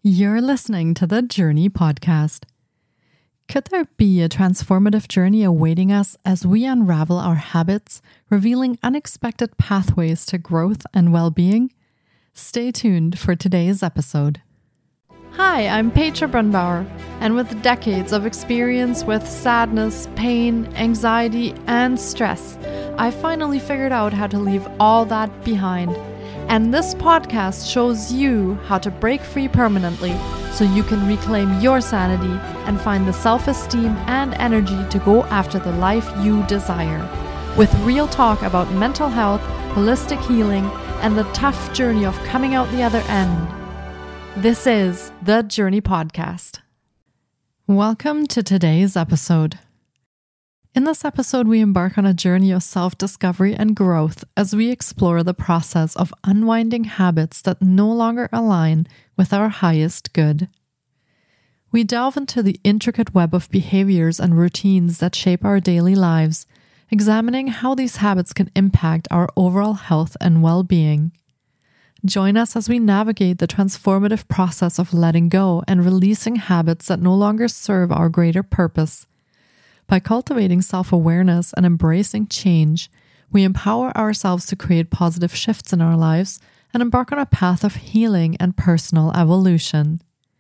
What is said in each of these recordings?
You're listening to the Journey Podcast. Could there be a transformative journey awaiting us as we unravel our habits, revealing unexpected pathways to growth and well-being? Stay tuned for today's episode. Hi, I'm Petra Brunbauer, and with decades of experience with sadness, pain, anxiety, and stress, I finally figured out how to leave all that behind. And this podcast shows you how to break free permanently so you can reclaim your sanity and find the self-esteem and energy to go after the life you desire. With real talk about mental health, holistic healing, and the tough journey of coming out the other end. This is the Journey Podcast. Welcome to today's episode. In this episode, we embark on a journey of self-discovery and growth as we explore the process of unwinding habits that no longer align with our highest good. We delve into the intricate web of behaviors and routines that shape our daily lives, examining how these habits can impact our overall health and well-being. Join us as we navigate the transformative process of letting go and releasing habits that no longer serve our greater purpose. By cultivating self-awareness and embracing change, we empower ourselves to create positive shifts in our lives and embark on a path of healing and personal evolution.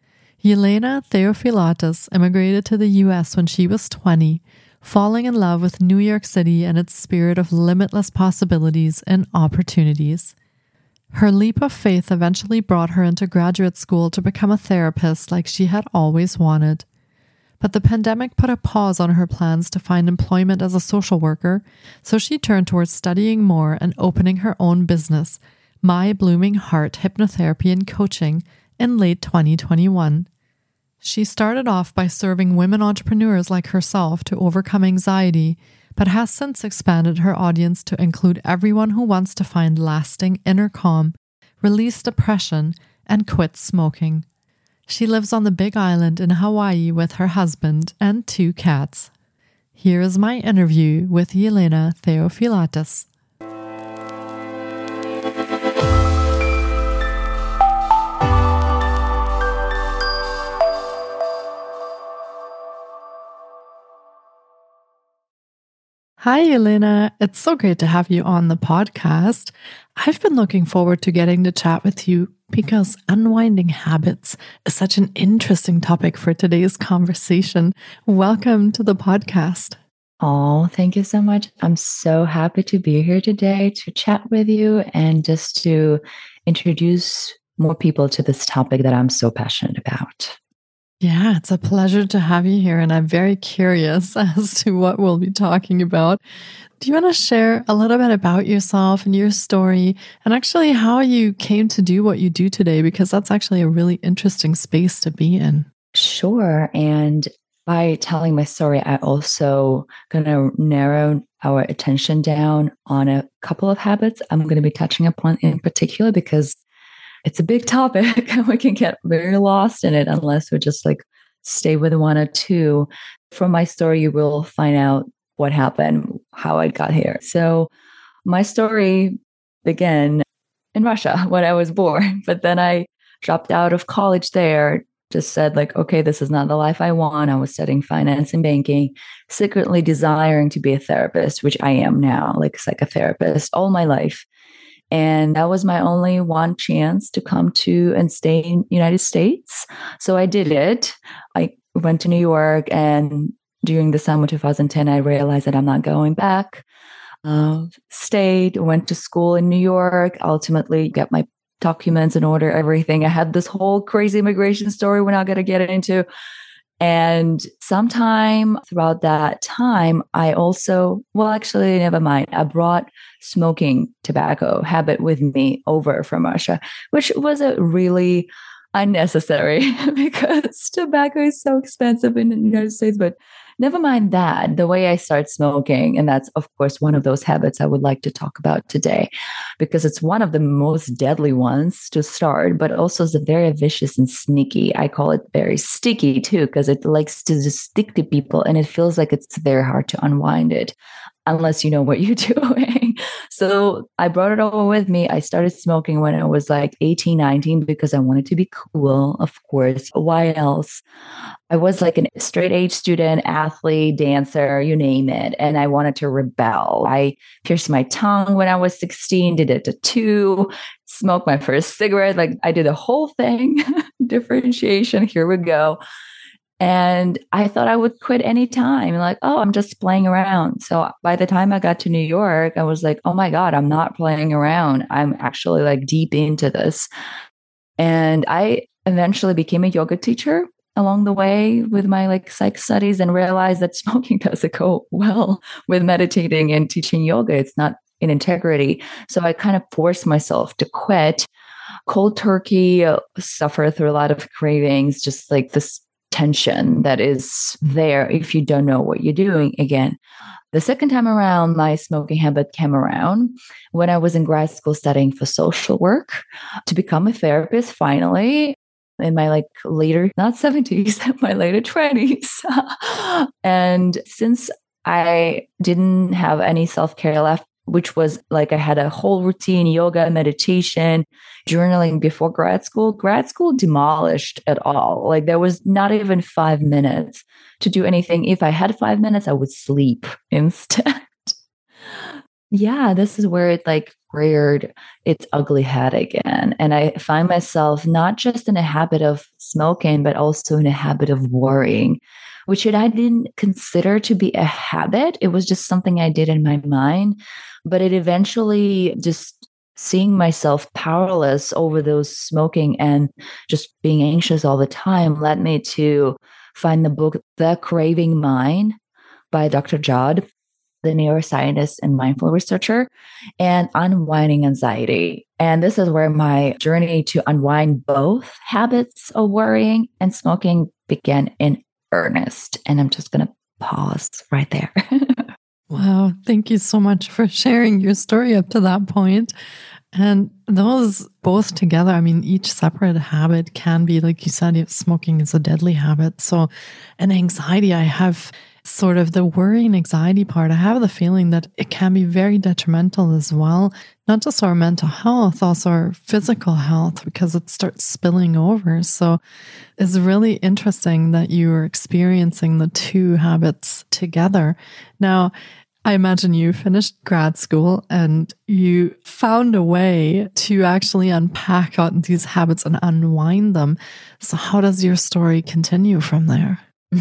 Yelena Theofilatos immigrated to the US when she was 20, falling in love with New York City and its spirit of limitless possibilities and opportunities. Her leap of faith eventually brought her into graduate school to become a therapist like she had always wanted. But the pandemic put a pause on her plans to find employment as a social worker, so she turned towards studying more and opening her own business, My Blooming Heart Hypnotherapy and Coaching, in late 2021. She started off by serving women entrepreneurs like herself to overcome anxiety, but has since expanded her audience to include everyone who wants to find lasting inner calm, release depression, and quit smoking. She lives on the Big Island in Hawaii with her husband and 2 cats. Here is my interview with Yelena Theofilatos. Hi, Yelena. It's so great to have you on the podcast. I've been looking forward to getting to chat with you because unwinding habits is such an interesting topic for today's conversation. Welcome to the podcast. Oh, thank you so much. I'm so happy to be here today to chat with you and just to introduce more people to this topic that I'm so passionate about. Yeah, it's a pleasure to have you here, and I'm very curious as to what we'll be talking about. Do you want to share a little bit about yourself and your story, and actually how you came to do what you do today? Because that's actually a really interesting space to be in. Sure. And by telling my story, I also going to narrow our attention down on a couple of habits I'm going to be touching upon in particular, because it's a big topic and we can get very lost in it unless we just stay with one or two. From my story, you will find out what happened, how I got here. So my story began in Russia when I was born, but then I dropped out of college there, just said okay, this is not the life I want. I was studying finance and banking, secretly desiring to be a therapist, which I am now, like a psychotherapist all my life. And that was my only one chance to come to and stay in the United States. So I did it. I went to New York, and during the summer 2010, I realized that I'm not going back. Stayed, went to school in New York, ultimately got my documents in order, everything. I had this whole crazy immigration story we're not going to get into. And sometime throughout that time, I also, never mind. I brought smoking tobacco habit with me over from Russia, which was a really unnecessary because tobacco is so expensive in the United States. But never mind that, the way I start smoking. And that's, of course, one of those habits I would like to talk about today, because it's one of the most deadly ones to start, but also is very vicious and sneaky. I call it very sticky too, because it likes to just stick to people and it feels like it's very hard to unwind it unless you know what you're doing. So I brought it over with me. I started smoking when I was like 18, 19 because I wanted to be cool, of course. Why else? I was like a straight A student, athlete, dancer, you name it. And I wanted to rebel. I pierced my tongue when I was 16, did a tattoo, smoked my first cigarette. Like I did the whole thing. Differentiation. Here we go. And I thought I would quit anytime. Like, oh, I'm just playing around. So by the time I got to New York, I was like, oh my God, I'm not playing around. I'm actually like deep into this. And I eventually became a yoga teacher along the way with my like psych studies and realized that smoking doesn't go well with meditating and teaching yoga. It's not in integrity. So I kind of forced myself to quit cold turkey, suffer through a lot of cravings, just like this tension that is there if you don't know what you're doing again. The second time around, my smoking habit came around when I was in grad school studying for social work to become a therapist finally in my like later, not 70s, my later 20s. And since I didn't have any self-care left, which was like I had a whole routine, yoga, meditation, journaling before grad school. Grad school demolished it all. Like there was not even 5 minutes to do anything. If I had 5 minutes, I would sleep instead. Yeah, this is where it like reared its ugly head again. And I find myself not just in a habit of smoking, but also in a habit of worrying, which I didn't consider to be a habit. It was just something I did in my mind. But it eventually just seeing myself powerless over those smoking and just being anxious all the time led me to find the book, The Craving Mind by Dr. Jod, the neuroscientist and mindful researcher, and Unwinding Anxiety. And this is where my journey to unwind both habits of worrying and smoking began in earnest. And I'm just going to pause right there. Wow. Thank you so much for sharing your story up to that point. And those both together, I mean, each separate habit can be, like you said, if smoking is a deadly habit. So, and anxiety, I have sort of the worry and anxiety part. I have the feeling that it can be very detrimental as well, not just our mental health, also our physical health, because it starts spilling over. So it's really interesting that you are experiencing the two habits together. Now, I imagine you finished grad school and you found a way to actually unpack out these habits and unwind them. So how does your story continue from there?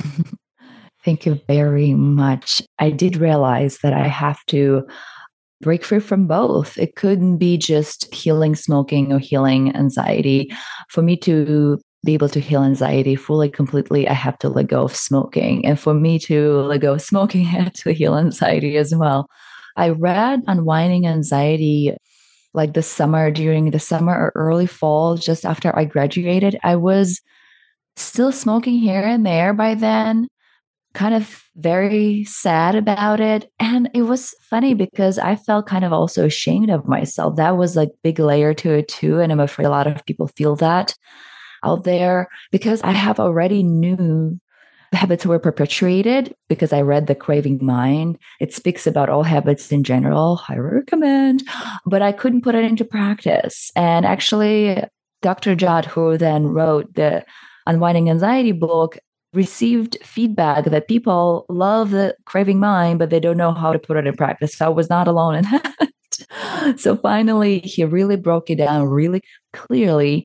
Thank you very much. I did realize that I have to break free from both. It couldn't be just healing smoking or healing anxiety. For me to be able to heal anxiety fully, completely, I have to let go of smoking. And for me to let go of smoking, I had to heal anxiety as well. I read Unwinding Anxiety like during the summer or early fall, just after I graduated. I was still smoking here and there by then, kind of very sad about it. And it was funny because I felt kind of also ashamed of myself. That was like big layer to it too. And I'm afraid a lot of people feel that out there because I have already knew the habits were perpetuated because I read The Craving Mind. It speaks about all habits in general. I recommend, but I couldn't put it into practice. And actually, Dr. Jod, who then wrote the Unwinding Anxiety book, received feedback that people love The Craving Mind, but they don't know how to put it in practice. So I was not alone in that. So finally, he really broke it down really clearly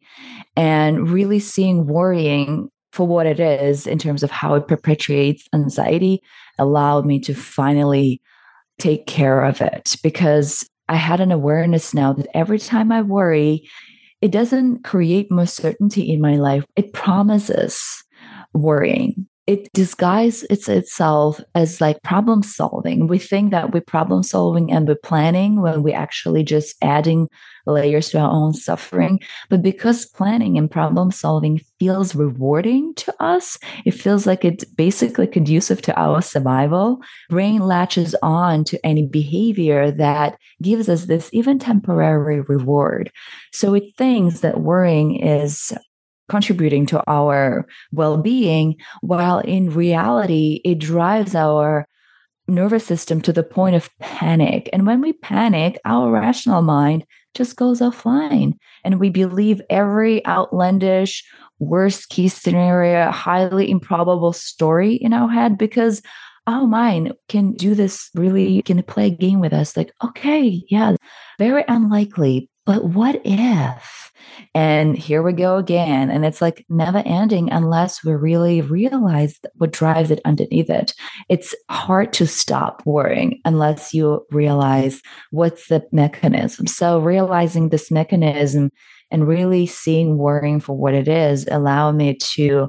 and really seeing worrying for what it is in terms of how it perpetuates anxiety allowed me to finally take care of it because I had an awareness now that every time I worry, it doesn't create more certainty in my life. It promises worrying. It disguises itself as like problem solving. We think that we're problem solving and we're planning when we're actually just adding layers to our own suffering. But because planning and problem solving feels rewarding to us, it feels like it's basically conducive to our survival. Brain latches on to any behavior that gives us this even temporary reward. So it thinks that worrying is contributing to our well-being, while in reality, it drives our nervous system to the point of panic. And when we panic, our rational mind just goes offline and we believe every outlandish, worst case scenario, highly improbable story in our head because our mind can do this really, can play a game with us like, okay, yeah, very unlikely, but what if? And here we go again. And it's like never ending unless we really realize what drives it underneath it. It's hard to stop worrying unless you realize what's the mechanism. So realizing this mechanism and really seeing worrying for what it is allow me to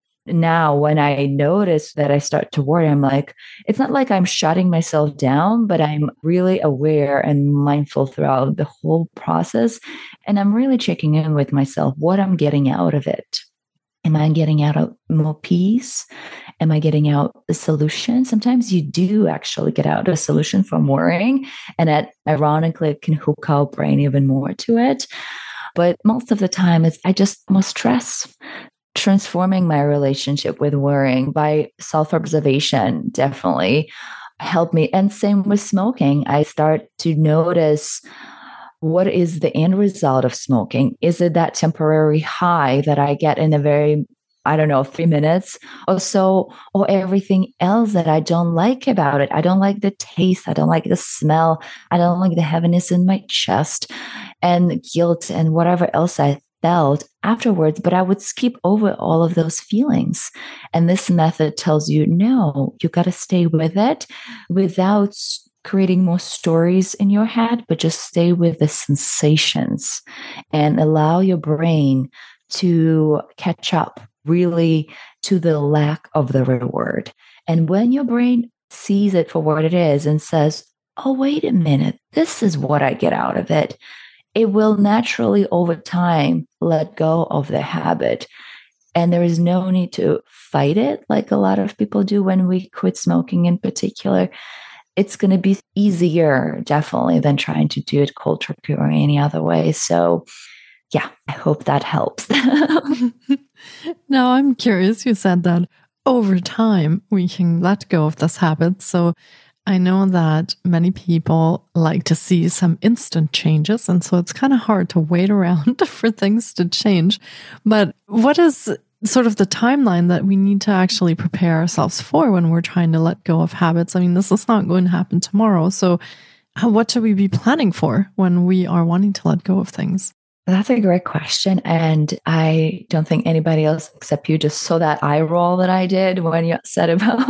now when I notice that I start to worry, I'm like, it's not like I'm shutting myself down, but I'm really aware and mindful throughout the whole process. And I'm really checking in with myself, what I'm getting out of it. Am I getting out of more peace? Am I getting out a solution? Sometimes you do actually get out a solution from worrying. And that ironically it can hook our brain even more to it. But most of the time, it's I just more stress. Transforming my relationship with worrying by self-observation definitely helped me. And same with smoking. I start to notice what is the end result of smoking? Is it that temporary high that I get in a very, I don't know, 3 minutes or so, or everything else that I don't like about it? I don't like the taste. I don't like the smell. I don't like the heaviness in my chest and guilt and whatever else I felt afterwards, but I would skip over all of those feelings. And this method tells you, no, you got to stay with it without creating more stories in your head, but just stay with the sensations and allow your brain to catch up really to the lack of the reward. And when your brain sees it for what it is and says, oh, wait a minute, this is what I get out of it, it will naturally over time let go of the habit. And there is no need to fight it like a lot of people do when we quit smoking in particular. It's going to be easier, definitely, than trying to do it cold turkey or any other way. So, yeah, I hope that helps. Now, I'm curious. You said that over time we can let go of this habit. So I know that many people like to see some instant changes, and so it's kind of hard to wait around for things to change. But what is sort of the timeline that we need to actually prepare ourselves for when we're trying to let go of habits? I mean, this is not going to happen tomorrow. So what should we be planning for when we are wanting to let go of things? That's a great question. And I don't think anybody else except you just saw that eye roll that I did when you said about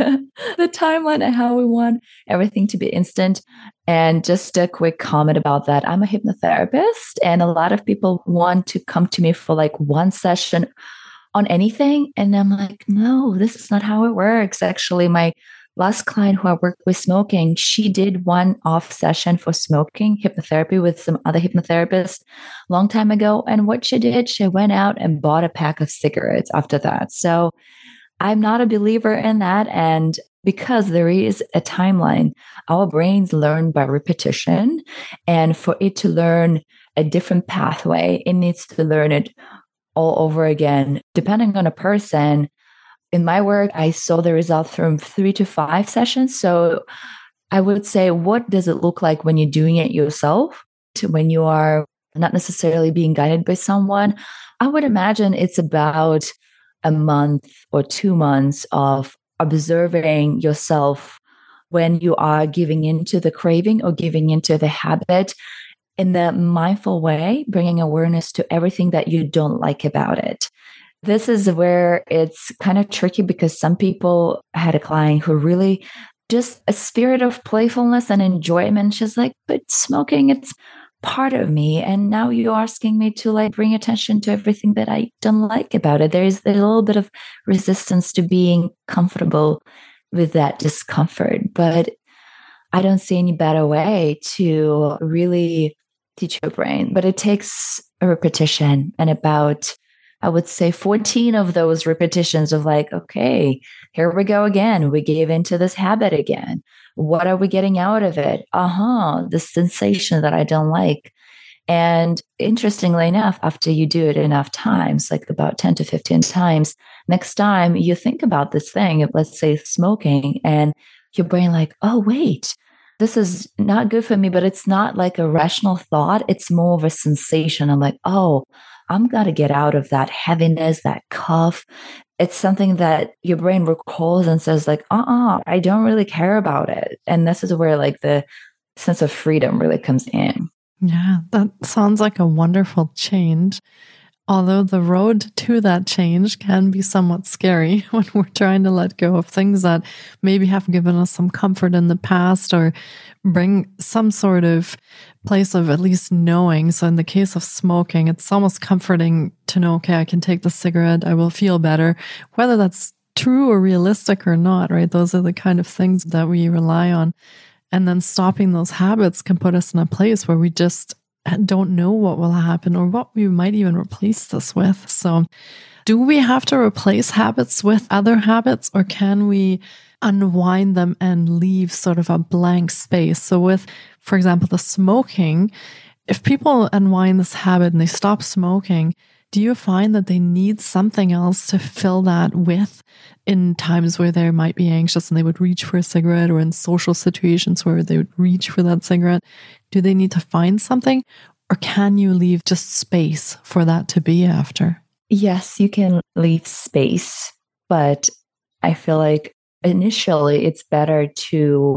the timeline and how we want everything to be instant. And just a quick comment about that. I'm a hypnotherapist, and a lot of people want to come to me for like one session on anything. And I'm like, no, this is not how it works. Actually, my last client who I worked with smoking, she did one off session for smoking hypnotherapy with some other hypnotherapists a long time ago. And what she did, she went out and bought a pack of cigarettes after that. So I'm not a believer in that. And because there is a timeline, our brains learn by repetition. And for it to learn a different pathway, it needs to learn it all over again, depending on a person. In my work, I saw the result from 3 to 5 sessions. So I would say, what does it look like when you're doing it yourself? When you are not necessarily being guided by someone? I would imagine it's about a month or 2 months of observing yourself when you are giving into the craving or giving into the habit in the mindful way, bringing awareness to everything that you don't like about it. This is where it's kind of tricky because some people had a client who really just a spirit of playfulness and enjoyment. She's like, but smoking, it's part of me. And now you're asking me to like bring attention to everything that I don't like about it. There's a little bit of resistance to being comfortable with that discomfort. But I don't see any better way to really teach your brain. But it takes a repetition and about, I would say 14 of those repetitions of like, okay, here we go again. We gave into this habit again. What are we getting out of it? The sensation that I don't like. And interestingly enough, after you do it enough times, like about 10 to 15 times, next time you think about this thing, let's say smoking, and your brain like, oh, wait, this is not good for me, but it's not like a rational thought. It's more of a sensation. I'm like, oh, I'm got to get out of that heaviness, that cough. It's something that your brain recalls and says like, I don't really care about it. And this is where like the sense of freedom really comes in. Yeah, that sounds like a wonderful change. Although the road to that change can be somewhat scary when we're trying to let go of things that maybe have given us some comfort in the past or bring some sort of place of at least knowing. So in the case of smoking, it's almost comforting to know, okay, I can take the cigarette, I will feel better, whether that's true or realistic or not, right? Those are the kind of things that we rely on. And then stopping those habits can put us in a place where we just don't know what will happen or what we might even replace this with. So do we have to replace habits with other habits, or can we unwind them and leave sort of a blank space? So with, for example, the smoking, if people unwind this habit and they stop smoking, do you find that they need something else to fill that with in times where they might be anxious and they would reach for a cigarette, or in social situations where they would reach for that cigarette? Do they need to find something, or can you leave just space for that to be after? Yes, you can leave space, but I feel like initially it's better to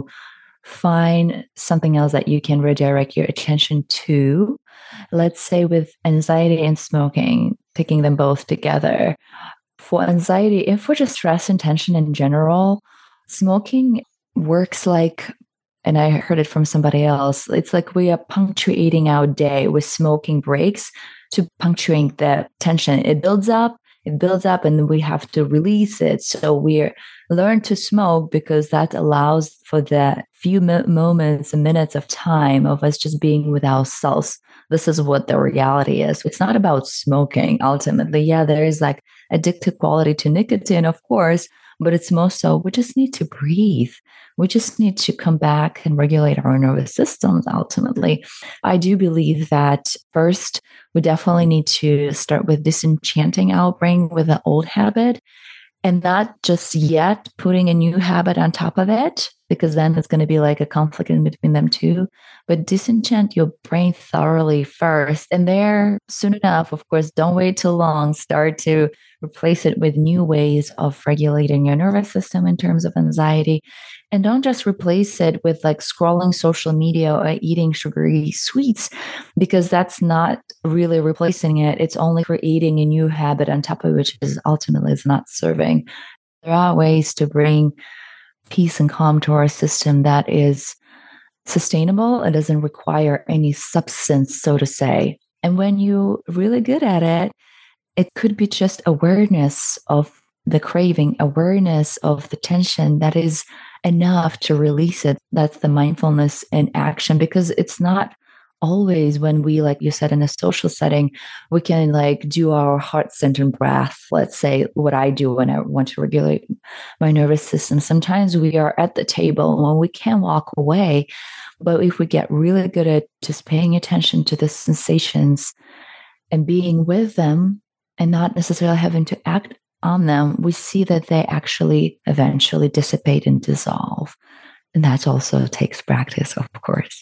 find something else that you can redirect your attention to. Let's say with anxiety and smoking, taking them both together. For anxiety, if for just stress and tension in general, smoking works like, and I heard it from somebody else, it's like we are punctuating our day with smoking breaks to punctuate the tension. It builds up, and then we have to release it. So we learn to smoke because that allows for the few moments and minutes of time of us just being with ourselves. This is what the reality is. It's not about smoking ultimately. Yeah, there is like addictive quality to nicotine, of course, but it's more so we just need to breathe. We just need to come back and regulate our nervous systems ultimately. I do believe that first, we definitely need to start with disenchanting our brain with an old habit, and not just yet putting a new habit on top of it, because then it's going to be like a conflict in between them two. But disenchant your brain thoroughly first. And there, soon enough, of course, don't wait too long. Start to replace it with new ways of regulating your nervous system in terms of anxiety. And don't just replace it with like scrolling social media or eating sugary sweets, because that's not really replacing it. It's only creating a new habit on top of which is ultimately is not serving. There are ways to bring peace and calm to our system that is sustainable. It doesn't require any substance, so to say. And when you're really good at it, it could be just awareness of the craving, awareness of the tension that is enough to release it. That's the mindfulness in action, because it's not always when we, like you said, in a social setting, we can like do our heart-centered breath. Let's say what I do when I want to regulate my nervous system. Sometimes we are at the table when we can walk away, but if we get really good at just paying attention to the sensations and being with them and not necessarily having to act on them, we see that they actually eventually dissipate and dissolve. And that also takes practice, of course.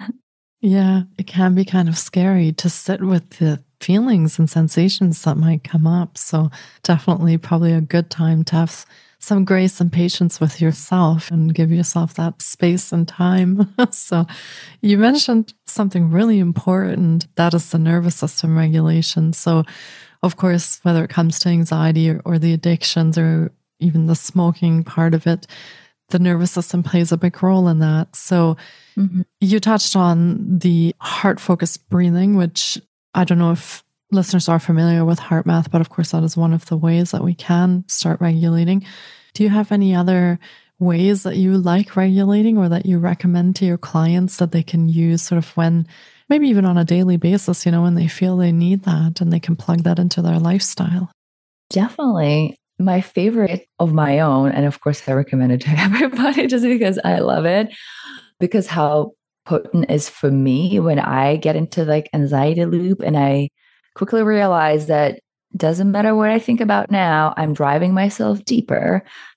Yeah, it can be kind of scary to sit with the feelings and sensations that might come up. So definitely probably a good time to have some grace and patience with yourself and give yourself that space and time. So you mentioned something really important, that is the nervous system regulation. So of course, whether it comes to anxiety or the addictions or even the smoking part of it, the nervous system plays a big role in that. So you touched on the heart-focused breathing, which I don't know if listeners are familiar with HeartMath, but of course that is one of the ways that we can start regulating. Do you have any other ways that you like regulating or that you recommend to your clients that they can use sort of when, maybe even on a daily basis, when they feel they need that and they can plug that into their lifestyle? Definitely. My favorite of my own, and of course I recommend it to everybody just because I love it, because how potent is for me when I get into like anxiety loop and I quickly realize that doesn't matter what I think about now, I'm driving myself deeper.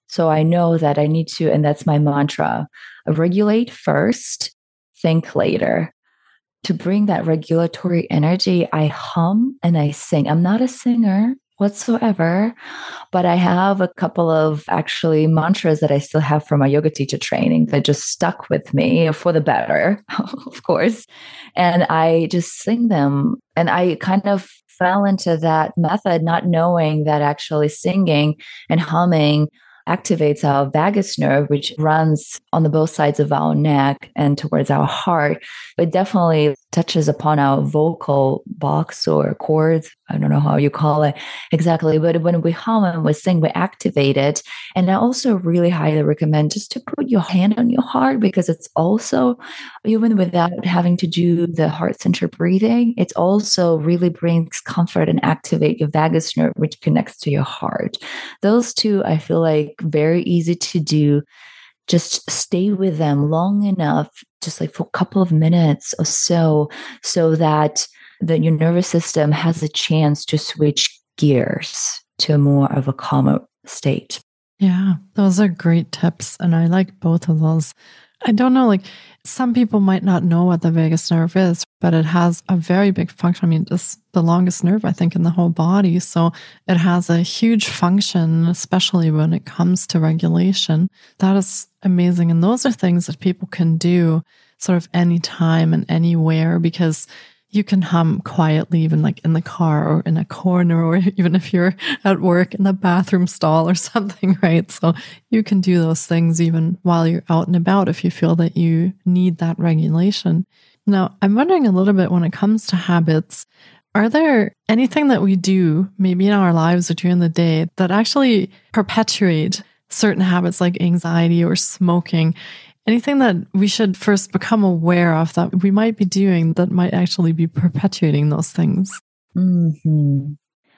So I know that I need to, and that's my mantra, regulate first, think later. To bring that regulatory energy, I hum and I sing. I'm not a singer whatsoever, but I have a couple of actually mantras that I still have from my yoga teacher training that just stuck with me for the better, of course. And I just sing them. And I kind of fell into that method, not knowing that actually singing and humming activates our vagus nerve, which runs on the both sides of our neck and towards our heart. It definitely touches upon our vocal box or cords. I don't know how you call it exactly, but when we hum and we sing, we activate it. And I also really highly recommend just to put your hand on your heart, because it's also, even without having to do the heart center breathing, it also really brings comfort and activate your vagus nerve, which connects to your heart. Those two, I feel like, very easy to do. Just stay with them long enough, just like for a couple of minutes or so, so that your nervous system has a chance to switch gears to a more of a calmer state. Yeah, those are great tips. And I like both of those. I don't know, like some people might not know what the vagus nerve is, but it has a very big function. I mean, it's the longest nerve, I think, in the whole body. So it has a huge function, especially when it comes to regulation. That is amazing. And those are things that people can do sort of anytime and anywhere, because you can hum quietly, even like in the car or in a corner, or even if you're at work in the bathroom stall or something, right? So you can do those things even while you're out and about if you feel that you need that regulation. Now, I'm wondering a little bit when it comes to habits, are there anything that we do maybe in our lives or during the day that actually perpetuate certain habits like anxiety or smoking? Anything that we should first become aware of that we might be doing that might actually be perpetuating those things? Mm-hmm.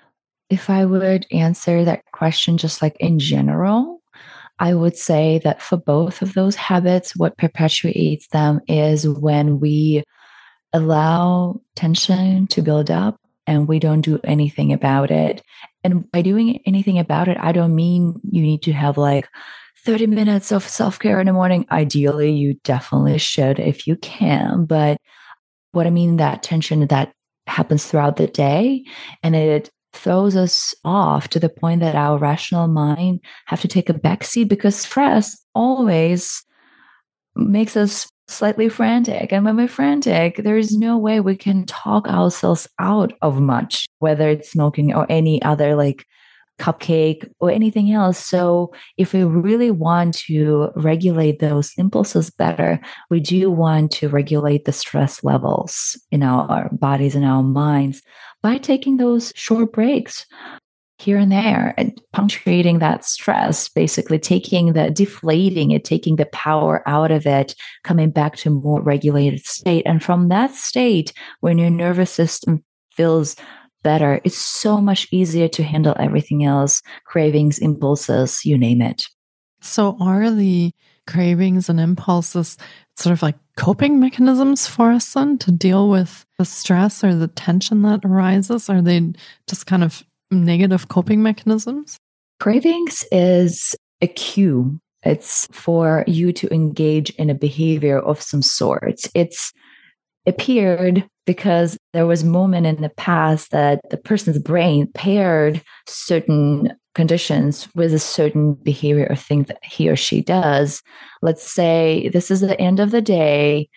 If I would answer that question just like in general, I would say that for both of those habits, what perpetuates them is when we allow tension to build up and we don't do anything about it. And by doing anything about it, I don't mean you need to have like 30 minutes of self-care in the morning. Ideally, you definitely should if you can. But what I mean, that tension that happens throughout the day, and it throws us off to the point that our rational mind have to take a backseat, because stress always makes us slightly frantic. And when we're frantic, there is no way we can talk ourselves out of much, whether it's smoking or any other like cupcake or anything else. So if we really want to regulate those impulses better, we do want to regulate the stress levels in our bodies and our minds by taking those short breaks here and there and punctuating that stress, basically deflating it, taking the power out of it, coming back to a more regulated state. And from that state, when your nervous system feels better, it's so much easier to handle everything else, cravings, impulses, you name it. So are the cravings and impulses sort of like coping mechanisms for us then to deal with the stress or the tension that arises? Are they just kind of negative coping mechanisms? Cravings is a cue. It's for you to engage in a behavior of some sort. It's appeared because there was a moment in the past that the person's brain paired certain conditions with a certain behavior or thing that he or she does. Let's say this is the end of the day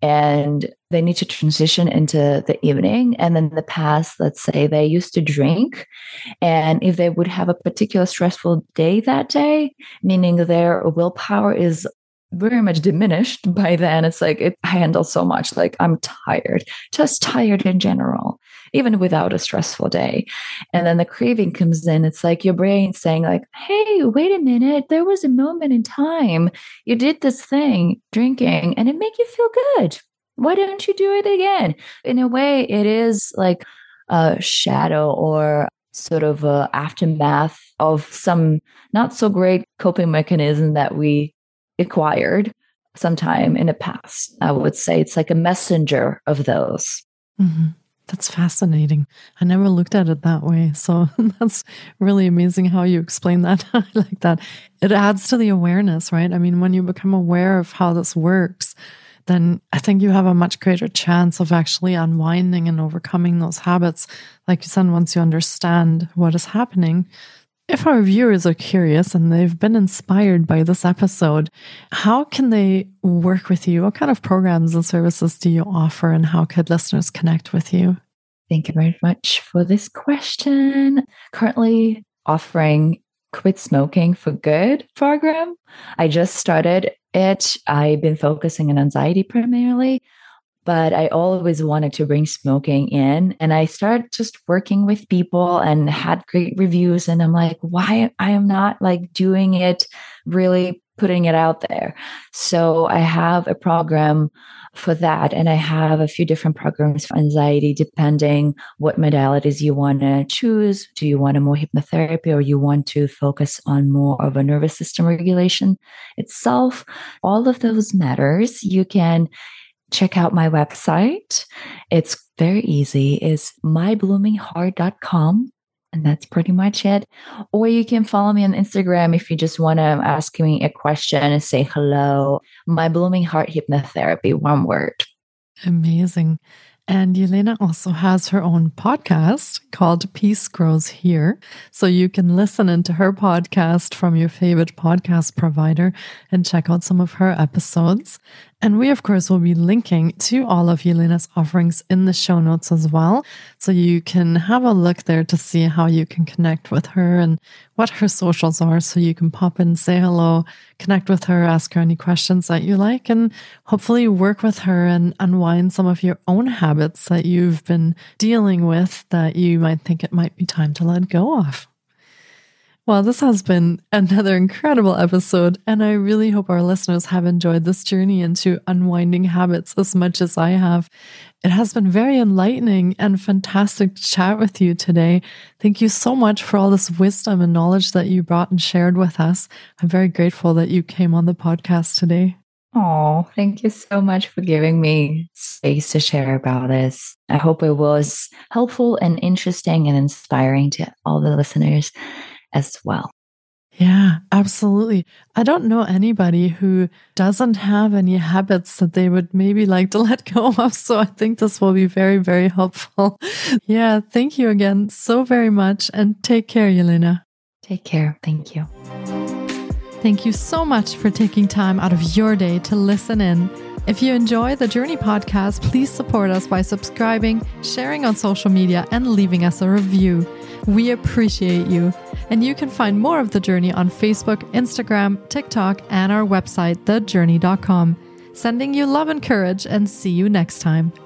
and they need to transition into the evening. And then in the past, let's say they used to drink. And if they would have a particular stressful day that day, meaning their willpower is very much diminished by then, it's like it handles so much, like I'm tired, just tired in general, even without a stressful day. And then the craving comes in. It's like your brain saying like, hey, wait a minute, there was a moment in time you did this thing, drinking, and it made you feel good. Why don't you do it again? In a way, it is like a shadow or sort of a aftermath of some not so great coping mechanism that we acquired sometime in the past. I would say it's like a messenger of those. Mm-hmm. That's fascinating. I never looked at it that way. So that's really amazing how you explain that. I like that. It adds to the awareness, right? I mean, when you become aware of how this works, then I think you have a much greater chance of actually unwinding and overcoming those habits. Like you said, once you understand what is happening. If our viewers are curious and they've been inspired by this episode, how can they work with you? What kind of programs and services do you offer, and how could listeners connect with you? Thank you very much for this question. Currently offering Quit Smoking for Good program. I just started it. I've been focusing on anxiety primarily, but I always wanted to bring smoking in. And I started just working with people and had great reviews. And I'm like, why I am not like doing it, really putting it out there. So I have a program for that. And I have a few different programs for anxiety, depending what modalities you want to choose. Do you want a more hypnotherapy, or you want to focus on more of a nervous system regulation itself? All of those matters. You can check out my website. It's very easy. It's mybloomingheart.com. And that's pretty much it. Or you can follow me on Instagram if you just want to ask me a question and say hello. My Blooming Heart Hypnotherapy, one word. Amazing. And Yelena also has her own podcast called Peace Grows Here. So you can listen into her podcast from your favorite podcast provider and check out some of her episodes. And we, of course, will be linking to all of Yelena's offerings in the show notes as well. So you can have a look there to see how you can connect with her and what her socials are. So you can pop in, say hello, connect with her, ask her any questions that you like, and hopefully work with her and unwind some of your own habits that you've been dealing with that you might think it might be time to let go of. Well, this has been another incredible episode, and I really hope our listeners have enjoyed this journey into unwinding habits as much as I have. It has been very enlightening and fantastic to chat with you today. Thank you so much for all this wisdom and knowledge that you brought and shared with us. I'm very grateful that you came on the podcast today. Oh, thank you so much for giving me space to share about this. I hope it was helpful and interesting and inspiring to all the listeners as well. Yeah, absolutely. I don't know anybody who doesn't have any habits that they would maybe like to let go of. So I think this will be very, very helpful. Yeah, thank you again so very much. And take care, Yelena. Take care. Thank you. Thank you so much for taking time out of your day to listen in. If you enjoy the Journey podcast, please support us by subscribing, sharing on social media, and leaving us a review. We appreciate you. And you can find more of The Journey on Facebook, Instagram, TikTok, and our website, thejourney.com. Sending you love and courage, and see you next time.